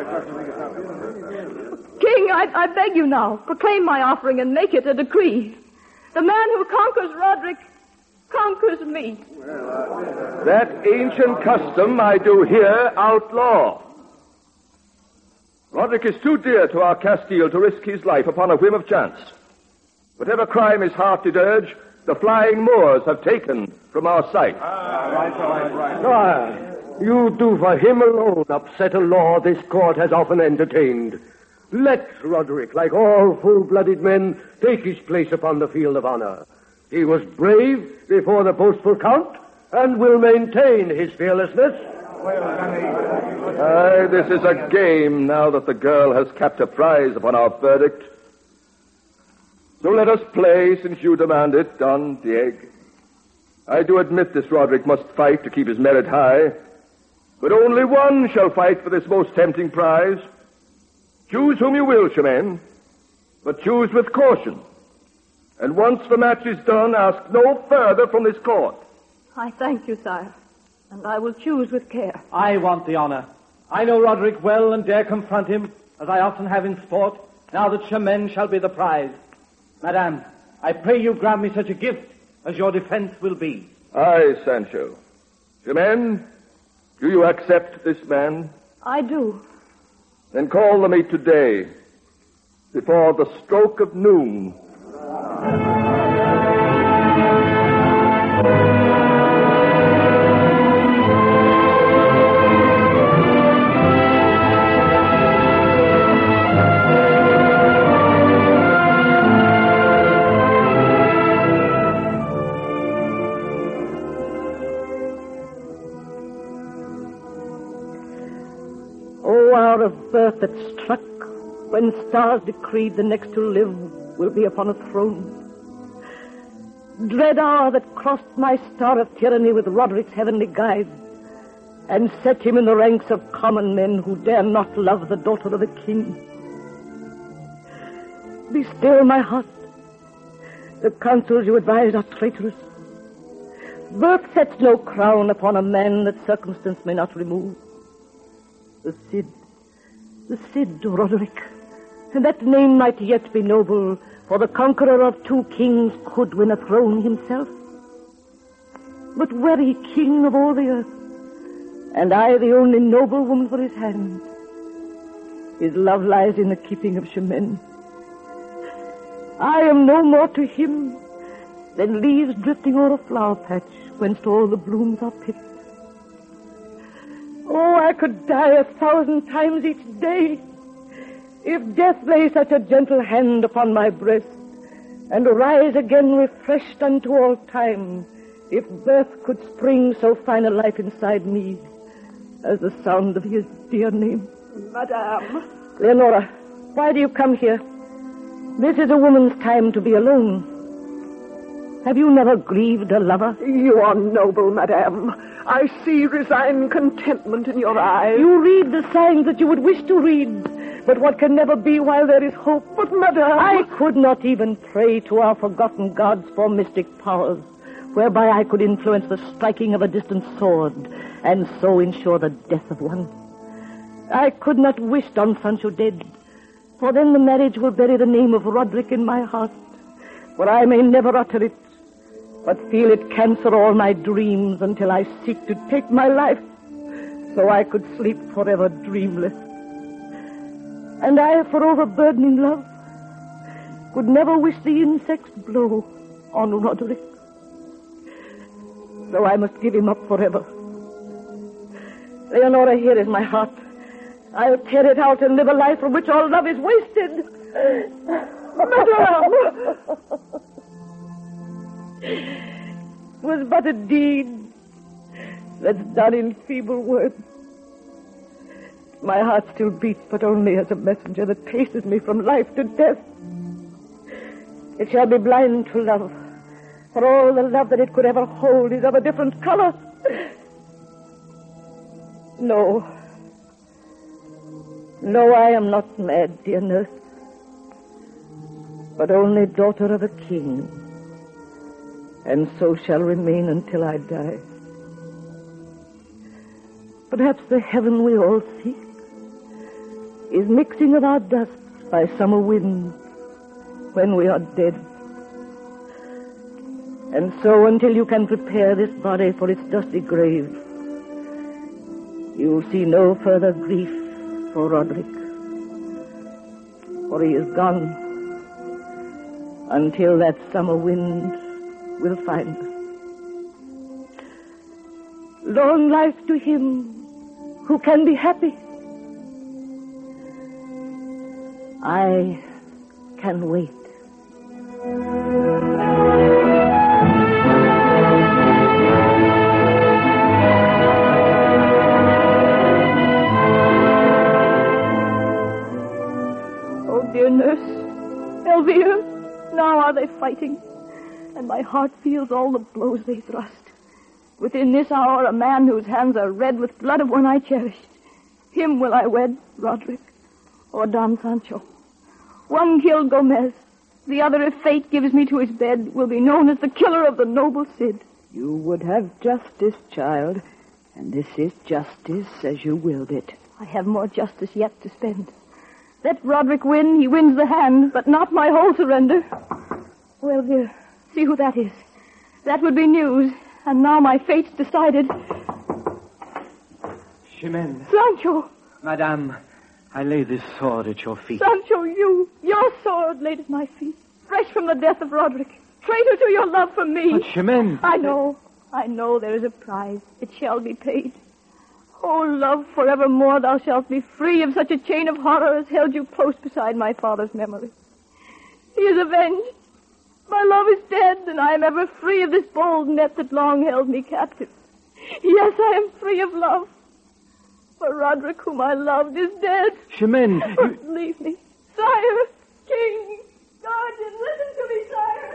King, I, I beg you now, proclaim my offering and make it a decree. The man who conquers Roderick conquers me. That ancient custom I do here outlaw. Roderick is too dear to our Castile to risk his life upon a whim of chance. Whatever crime his heart did urge, the flying Moors have taken from our sight. Ah, right, right, right. Sire, you do for him alone upset a law this court has often entertained. Let Roderick, like all full-blooded men, take his place upon the field of honor. He was brave before the boastful count, and will maintain his fearlessness. Aye, this is a game now that the girl has capped a prize upon our verdict. So let us play, since you demand it, Don Diego. I do admit this Roderick must fight to keep his merit high, but only one shall fight for this most tempting prize. Choose whom you will, Chimene, but choose with caution. And once the match is done, ask no further from this court. I thank you, sire, and I will choose with care. I want the honor. I know Roderick well and dare confront him, as I often have in sport, now that Chimene shall be the prize. Madame, I pray you grant me such a gift as your defense will be. Aye, Sancho. Chimene, do you accept this man? I do. Then call the meet today, before the stroke of noon. Of birth that struck when stars decreed the next to live will be upon a throne. Dread hour that crossed my star of tyranny with Roderick's heavenly guide and set him in the ranks of common men who dare not love the daughter of a king. Be still, my heart. The counsels you advise are traitorous. Birth sets no crown upon a man that circumstance may not remove. The Cid The Cid, Roderick, and that name might yet be noble, for the conqueror of two kings could win a throne himself. But were he king of all the earth, and I the only noble woman for his hand, his love lies in the keeping of Chimene. I am no more to him than leaves drifting o'er a flower patch whence all the blooms are picked. Oh, I could die a thousand times each day if death lay such a gentle hand upon my breast and rise again refreshed unto all time if birth could spring so fine a life inside me as the sound of his dear name. Madame. Leonora, why do you come here? This is a woman's time to be alone. Have you never grieved a lover? You are noble, madame. I see resigned contentment in your eyes. You read the signs that you would wish to read. but what can never be while there is hope. But, madame... I could not even pray to our forgotten gods for mystic powers, whereby I could influence the striking of a distant sword, and so ensure the death of one. I could not wish Don Sancho dead, for then the marriage will bury the name of Roderick in my heart, where I may never utter it, but feel it cancer all my dreams until I seek to take my life, so I could sleep forever dreamless. And I, for overburdening love, could never wish the insect's blow on Roderick. So I must give him up forever. Leonora, here is my heart. I'll tear it out and live a life from which all love is wasted. Madame! It was but a deed that's done in feeble words. My heart still beats, but only as a messenger that paces me from life to death. It shall be blind to love, for all the love that it could ever hold is of a different color. No. No, I am not mad, dear nurse, but only daughter of a king, and so shall remain until I die. Perhaps the heaven we all seek is mixing of our dust by summer winds when we are dead. And so until you can prepare this body for its dusty grave, you'll see no further grief for Roderick, for he is gone until that summer wind will find us. Long life to him who can be happy. I can wait. Oh, dear nurse, Elvira, now are they fighting? And my heart feels all the blows they thrust. Within this hour, a man whose hands are red with blood of one I cherished. Him will I wed, Roderick, or Don Sancho. One killed Gomez. The other, if fate gives me to his bed, will be known as the killer of the noble Cid. You would have justice, child, and this is justice as you willed it. I have more justice yet to spend. Let Roderick win, he wins the hand, but not my whole surrender. Well, dear, see who that is. That would be news, and now my fate's decided. Chimene. Sancho! Madame, I lay this sword at your feet. Sancho, you, your sword laid at my feet, fresh from the death of Roderick, traitor to your love for me. But Chimene... I know, I know there is a prize. It shall be paid. Oh, love, forevermore thou shalt be free of such a chain of horror as held you close beside my father's memory. He is avenged. My love is dead, and I am ever free of this bold net that long held me captive. Yes, I am free of love. For Roderick, whom I loved, is dead. Chimene, Oh, you... leave me. Sire, king, guardian, listen to me, sire.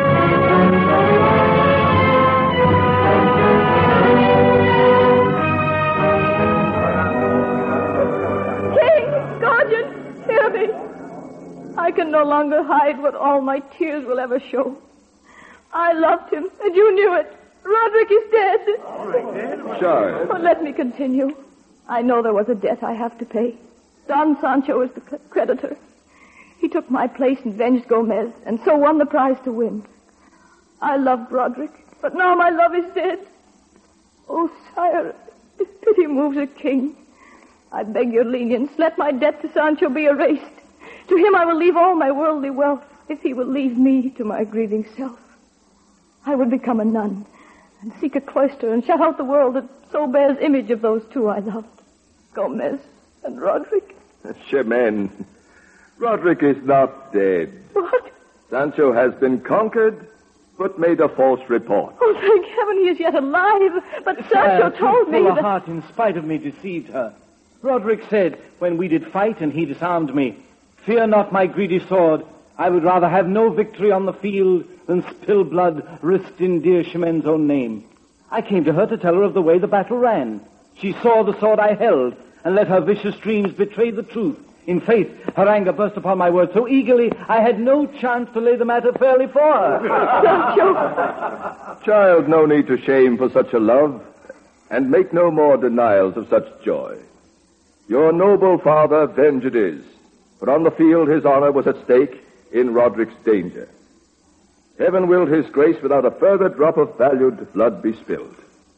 King, guardian, hear me. I can no longer hide what all my tears will ever show. I loved him, and you knew it. Roderick is dead. Sure. But let me continue. I know there was a debt I have to pay. Don Sancho is the creditor. He took my place and avenged Gomez, and so won the prize to win. I loved Roderick, but now my love is dead. Oh, sire, if pity moves a king, I beg your lenience. Let my debt to Sancho be erased. To him I will leave all my worldly wealth, if he will leave me to my grieving self. I would become a nun and seek a cloister and shut out the world that so bears image of those two I loved, Gomez and Roderick. Chimene, Roderick is not dead. What? Sancho has been conquered, but made a false report. Oh, thank heaven he is yet alive. But Sancho Sire, told me full of that... heart, in spite of me, deceived her. Roderick said, when we did fight and he disarmed me, "Fear not my greedy sword. I would rather have no victory on the field than spill blood risked in dear Chimene's own name." I came to her to tell her of the way the battle ran. She saw the sword I held and let her vicious dreams betray the truth In faith, her anger burst upon my words so eagerly, I had no chance to lay the matter fairly for her. Don't you? Child, no need to shame for such a love, and make no more denials of such joy. Your noble father venged is, but on the field his honor was at stake in Roderick's danger. Heaven willed his grace without a further drop of valued blood be spilled.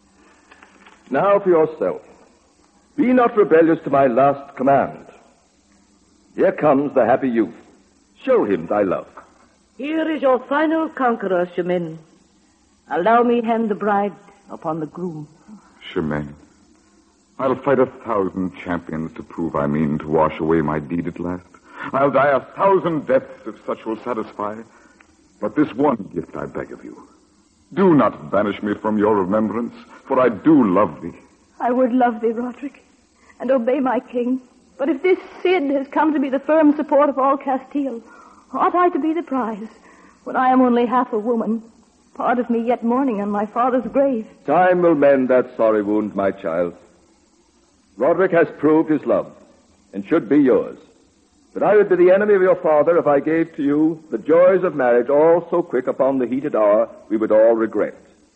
Now for yourself. Be not rebellious to my last command. Here comes the happy youth. Show him thy love. Here is your final conqueror, Chemin. Allow me hand the bride upon the groom. Chemin, I'll fight a thousand champions to prove I mean to wash away my deed at last. I'll die a thousand deaths if such will satisfy. But this one gift I beg of you. Do not banish me from your remembrance, for I do love thee. I would love thee, Roderick, and obey my king. But if this Cid has come to be the firm support of all Castile, ought I to be the prize, when I am only half a woman, part of me yet mourning on my father's grave? Time will mend that sorry wound, my child. Roderick has proved his love, and should be yours. But I would be the enemy of your father if I gave to you the joys of marriage all so quick upon the heated hour we would all regret.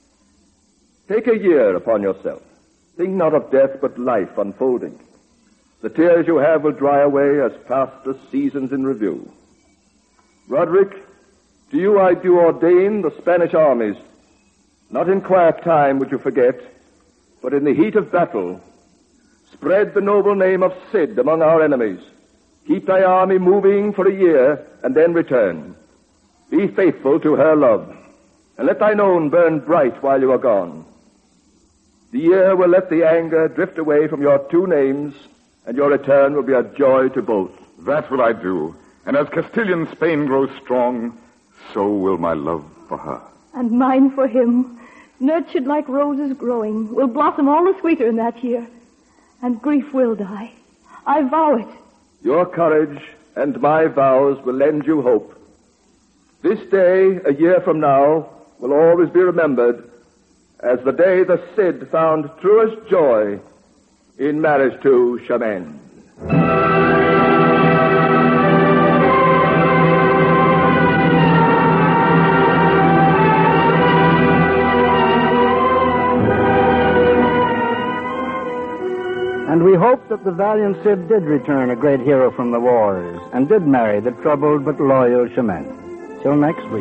Take a year upon yourself. Think not of death, but life unfolding. The tears you have will dry away as past the seasons in review. Roderick, to you I do ordain the Spanish armies. Not in quiet time would you forget, but in the heat of battle, spread the noble name of Cid among our enemies. Keep thy army moving for a year, and then return. Be faithful to her love, and let thine own burn bright while you are gone. The year will let the anger drift away from your two names, and your return will be a joy to both. That will I do. And as Castilian Spain grows strong, so will my love for her. And mine for him, nurtured like roses growing, will blossom all the sweeter in that year. And grief will die. I vow it. Your courage and my vows will lend you hope. This day, a year from now, will always be remembered as the day the Cid found truest joy in marriage to Chemin. And we hope that the valiant Cid did return a great hero from the wars and did marry the troubled but loyal Chemin. Till next week.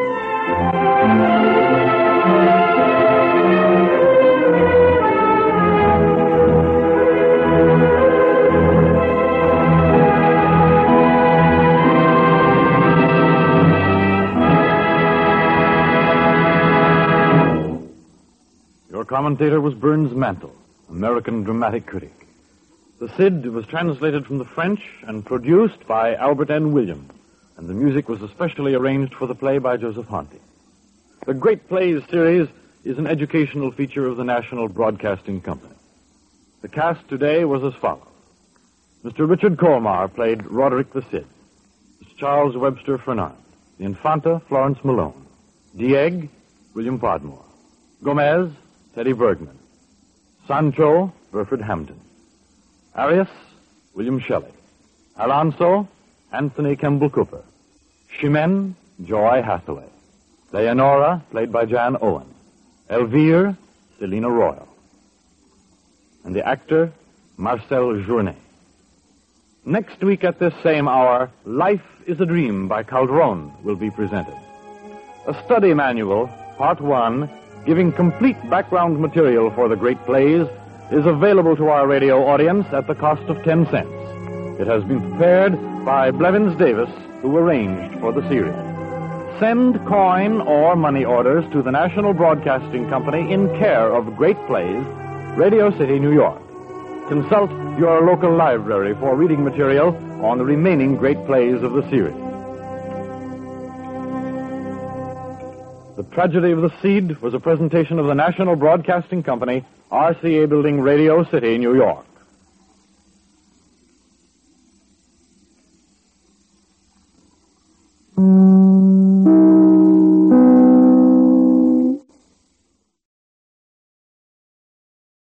Your commentator was Burns Mantle, American dramatic critic. The Cid was translated from the French and produced by Albert N. Williams, and the music was especially arranged for the play by Joseph Honti. The Great Plays series is an educational feature of the National Broadcasting Company. The cast today was as follows. Mister Richard Colmar played Roderick the Cid. Mister Charles Webster Fernand. The Infanta, Florence Malone. Dieg, William Podmore. Gomez, Teddy Bergman. Sancho, Burford Hampton. Arius, William Shelley. Alonso, Anthony Kemble Cooper. Chemin, Joy Hathaway. Leonora, played by Jan Owen. Elvire, Selina Royal. And the actor, Marcel Journet. Next week at this same hour, Life is a Dream by Calderon will be presented. A study manual, part one, giving complete background material for the great plays, is available to our radio audience at the cost of ten cents. It has been prepared by Blevins Davis, who arranged for the series. Send coin or money orders to the National Broadcasting Company in care of Great Plays, Radio City, New York. Consult your local library for reading material on the remaining great plays of the series. The Tragedy of the Cid was a presentation of the National Broadcasting Company, R C A Building, Radio City, New York.